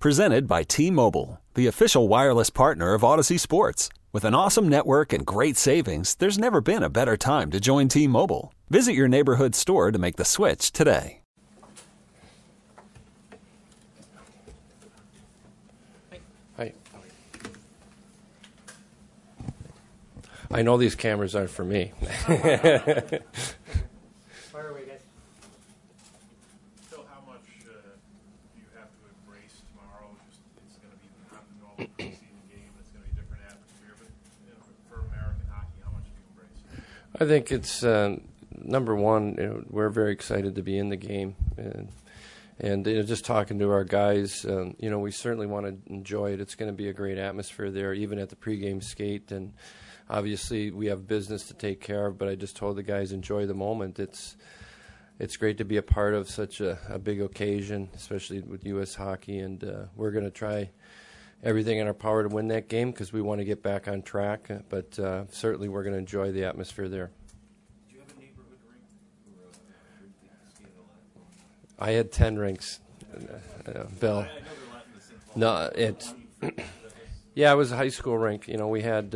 Presented by T-Mobile, the official wireless partner of Odyssey Sports. With an awesome network and great savings, there's never been a better time to join T-Mobile. Visit your neighborhood store to make the switch today. Hi. I know these cameras aren't for me. Fire away, guys. Phil, how much do you have to embrace tomorrow? It's going to be not the normal preseason game. It's going to be a different atmosphere. But for American hockey, how much do you embrace? I think it's number one. We're very excited to be in the game, and just talking to our guys, we certainly want to enjoy it. It's going to be a great atmosphere there, even at the pregame skate. And obviously, we have business to take care of. But I just told the guys, enjoy the moment. It's great to be a part of such a big occasion, especially with U.S. hockey. And we're going to try everything in our power to win that game because we want to get back on track. But certainly, we're going to enjoy the atmosphere there. Do you have a neighborhood rink or a skate a lot? I had 10 rinks, Bill. I know they're not in the same ballpark. No, it's yeah, it was a high school rink. We had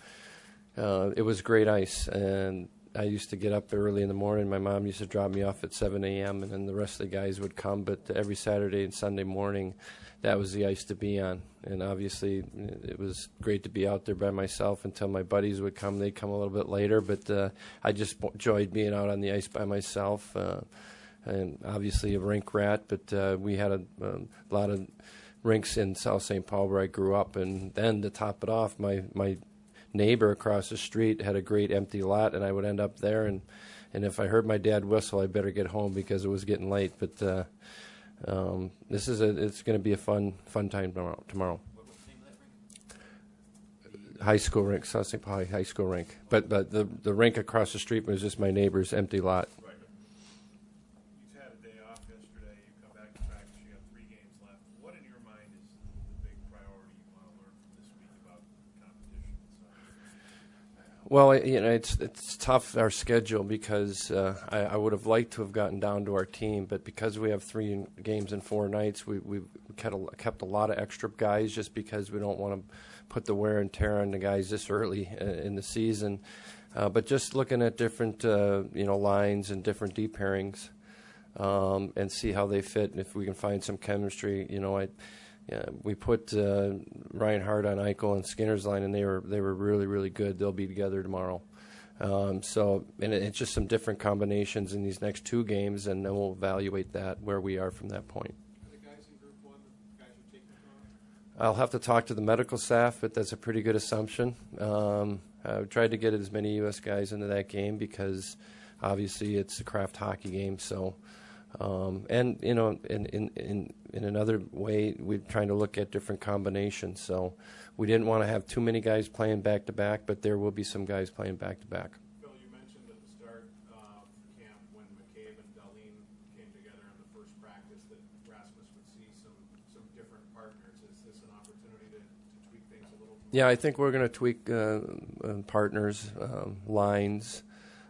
it was great ice, and I used to get up early in the morning. My mom used to drop me off at 7 a.m., and then the rest of the guys would come. But every Saturday and Sunday morning, that was the ice to be on. And obviously, it was great to be out there by myself until my buddies would come. They'd come a little bit later, but I just enjoyed being out on the ice by myself. And obviously a rink rat, but we had a lot of rinks in South St. Paul where I grew up. And then to top it off, my neighbor across the street had a great empty lot, and I would end up there. And if I heard my dad whistle, I better get home because it was getting late. But it's going to be a fun time tomorrow. What's the name of that rink? High school rink, South St. Paul High School rink. But the rink across the street was just my neighbor's empty lot. Right. You've had a day off yesterday. You come back to practice. You have 3 games left. What in your mind is the big priority you want to learn from this week about competition and such? Well, it's tough, our schedule, because I would have liked to have gotten down to our team, but because we have 3 games in 4 nights, we've kept a lot of extra guys just because we don't want to put the wear and tear on the guys this early in the season. But just looking at different lines and different D pairings and see how they fit, and if we can find some chemistry. We put Ryan Hart on Eichel and Skinner's line, and they were really, really good. They'll be together tomorrow. It's just some different combinations in these next 2 games, and then we'll evaluate that where we are from that point. Are the guys in Group 1 the guys who take the I'll have to talk to the medical staff, but that's a pretty good assumption. I tried to get as many U.S. guys into that game because obviously it's a craft hockey game. So, in another way, we're trying to look at different combinations. So we didn't want to have too many guys playing back to back, but there will be some guys playing back to back. Phil, you mentioned at the start of camp when McCabe and Dahlin came together in the first practice that Rasmus would see some different partners. Is this an opportunity to tweak things a little? Yeah, I think we're going to tweak partners, lines,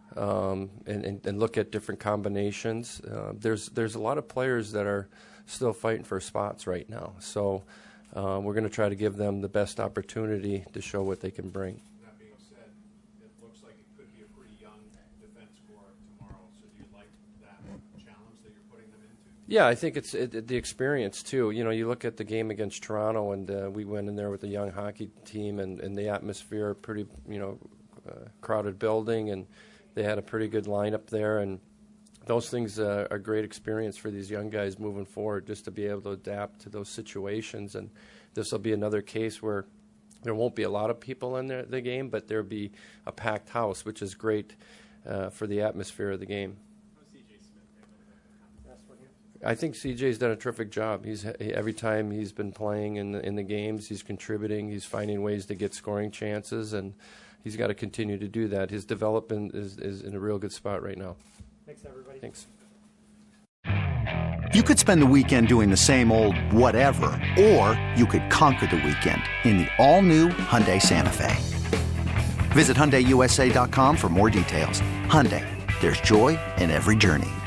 and look at different combinations. There's a lot of players that are still fighting for spots right now, so we're going to try to give them the best opportunity to show what they can bring. That being said, it looks like it could be a pretty young defense corps tomorrow. So do you like that challenge that you're putting them into? Yeah, I think it's the experience too. You look at the game against Toronto, and we went in there with a young hockey team, and the atmosphere, pretty crowded building, and they had a pretty good lineup there, and those things are a great experience for these young guys moving forward, just to be able to adapt to those situations. And this will be another case where there won't be a lot of people in the game, but there'll be a packed house, which is great for the atmosphere of the game. I think CJ's done a terrific job. Every time he's been playing in the games, he's contributing. He's finding ways to get scoring chances, and he's got to continue to do that. His development is in a real good spot right now. Thanks, everybody. Thanks. You could spend the weekend doing the same old whatever, or you could conquer the weekend in the all-new Hyundai Santa Fe. Visit HyundaiUSA.com for more details. Hyundai, there's joy in every journey.